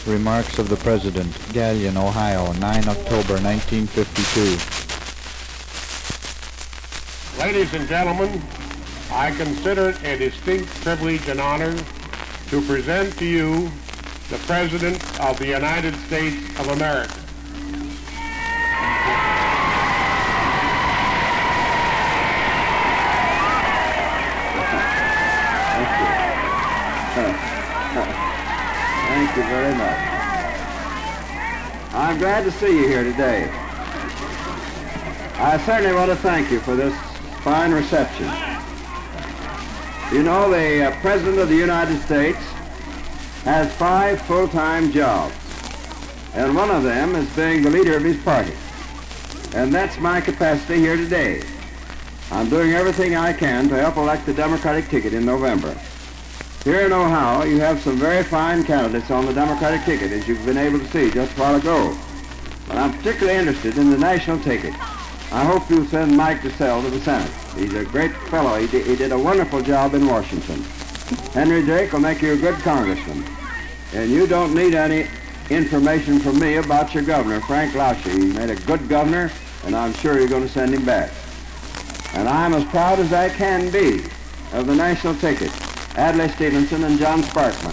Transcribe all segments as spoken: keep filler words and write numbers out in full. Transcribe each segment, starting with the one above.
Remarks of the President, Galion, Ohio, the ninth of October, nineteen fifty-two. Ladies and gentlemen, I consider it a distinct privilege and honor to present to you the President of the United States of America. Thank you very much. I'm glad to see you here today. I certainly want to thank you for this fine reception. You know, the uh, President of the United States has five full-time jobs, and one of them is being the leader of his party. And that's my capacity here today. I'm doing everything I can to help elect the Democratic ticket in November. Here in Ohio, you have some very fine candidates on the Democratic ticket, as you've been able to see just a while ago. But I'm particularly interested in the national ticket. I hope you'll send Mike DeSalle to the Senate. He's a great fellow. He, d- he did a wonderful job in Washington. Henry Drake will make you a good congressman. And you don't need any information from me about your governor, Frank Lausche. He made a good governor, and I'm sure you're going to send him back. And I'm as proud as I can be of the national ticket, Adlai Stevenson and John Sparkman.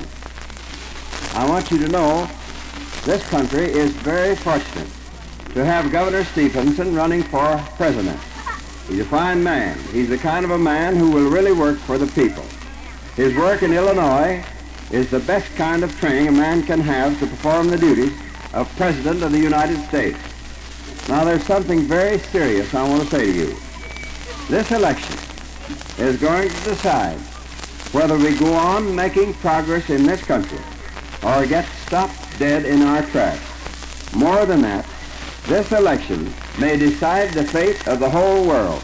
I want you to know this country is very fortunate to have Governor Stevenson running for president. He's a fine man. He's the kind of a man who will really work for the people. His work in Illinois is the best kind of training a man can have to perform the duties of President of the United States. Now, there's something very serious I want to say to you. This election is going to decide whether we go on making progress in this country or get stopped dead in our tracks. More than that, this election may decide the fate of the whole world.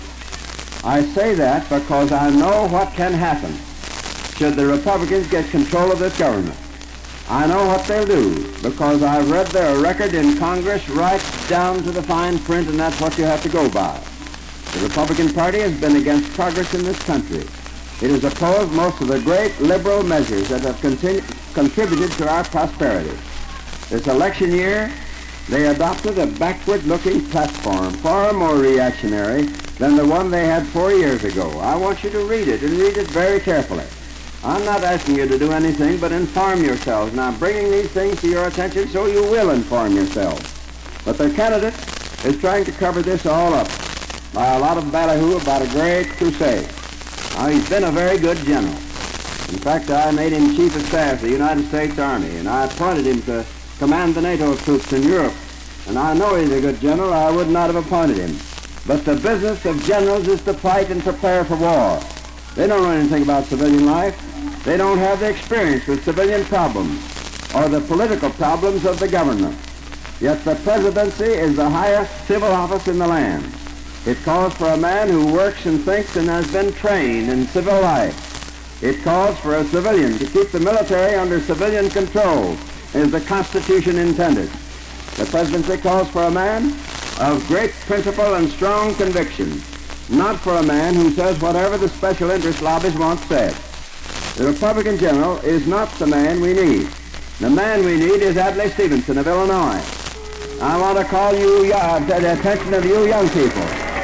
I say that because I know what can happen should the Republicans get control of this government. I know what they'll do because I've read their record in Congress right down to the fine print, and that's what you have to go by. The Republican Party has been against progress in this country. It has opposed most of the great liberal measures that have continu- contributed to our prosperity. This election year, they adopted a backward-looking platform, far more reactionary than the one they had four years ago. I want you to read it, and read it very carefully. I'm not asking you to do anything but inform yourselves, and I'm bringing these things to your attention so you will inform yourselves. But their candidate is trying to cover this all up by a lot of ballyhoo about a great crusade. Now, he's been a very good general. In fact, I made him Chief of Staff of the United States Army, and I appointed him to command the NATO troops in Europe. And I know he's a good general. I would not have appointed him. But the business of generals is to fight and prepare for war. They don't know anything about civilian life. They don't have the experience with civilian problems or the political problems of the government. Yet the presidency is the highest civil office in the land. It calls for a man who works and thinks and has been trained in civil life. It calls for a civilian to keep the military under civilian control, as the Constitution intended. The presidency calls for a man of great principle and strong conviction, not for a man who says whatever the special interest lobbies want said. The Republican general is not the man we need. The man we need is Adlai Stevenson of Illinois. I want to call you uh, to the attention of you young people.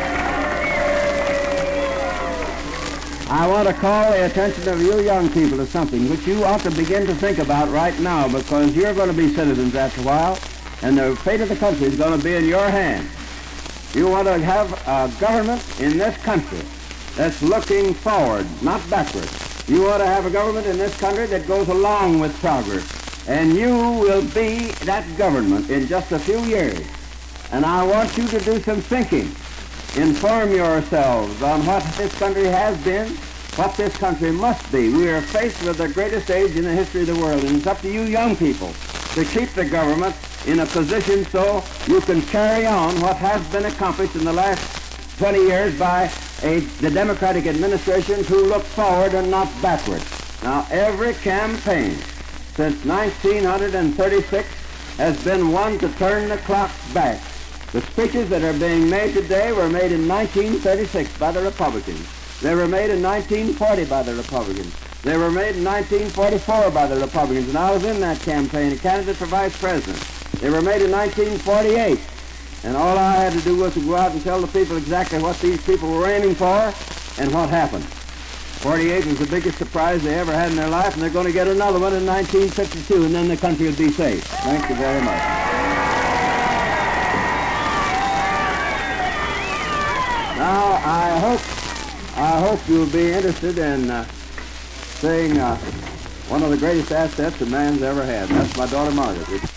I want to call the attention of you young people to something which you ought to begin to think about right now, because you're going to be citizens after a while, and the fate of the country is going to be in your hands. You want to have a government in this country that's looking forward, not backward. You want to have a government in this country that goes along with progress, and you will be that government in just a few years. And I want you to do some thinking. Inform yourselves on what this country has been, what this country must be. We are faced with the greatest age in the history of the world, and it's up to you young people to keep the government in a position so you can carry on what has been accomplished in the last twenty years by a, the Democratic administrations who look forward and not backward. Now, every campaign since nineteen thirty-six has been one to turn the clock back. The speeches that are being made today were made in nineteen thirty-six by the Republicans. They were made in nineteen forty by the Republicans. They were made in nineteen forty-four by the Republicans, and I was in that campaign, a candidate for vice president. They were made in nineteen forty-eight, and all I had to do was to go out and tell the people exactly what these people were aiming for and what happened. forty-eight was the biggest surprise they ever had in their life, and they're going to get another one in nineteen fifty-two, and then the country will be safe. Thank you very much. Now, I hope, I hope you'll be interested in uh, seeing uh, one of the greatest assets a man's ever had. That's my daughter, Margaret.